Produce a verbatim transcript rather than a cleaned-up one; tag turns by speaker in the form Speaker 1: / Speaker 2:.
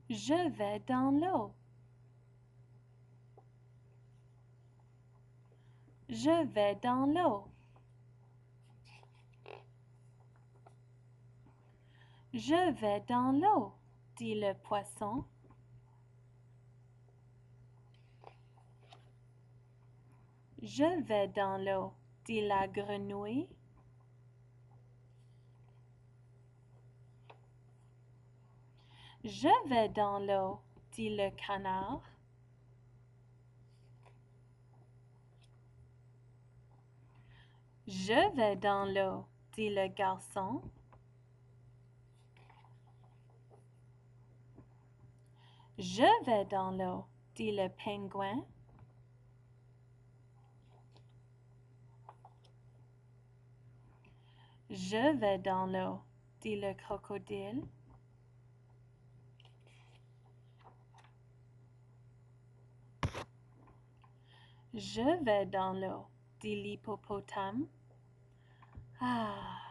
Speaker 1: Je vais dans l'eau. Je vais dans l'eau. Je vais dans l'eau, dit le poisson. Je vais dans l'eau, dit la grenouille. Je vais dans l'eau, dit le canard. Je vais dans l'eau, dit le garçon. Je vais dans l'eau, dit le pingouin. Je vais dans l'eau, dit le crocodile. Je vais dans l'eau, dit l'hippopotame. Ah,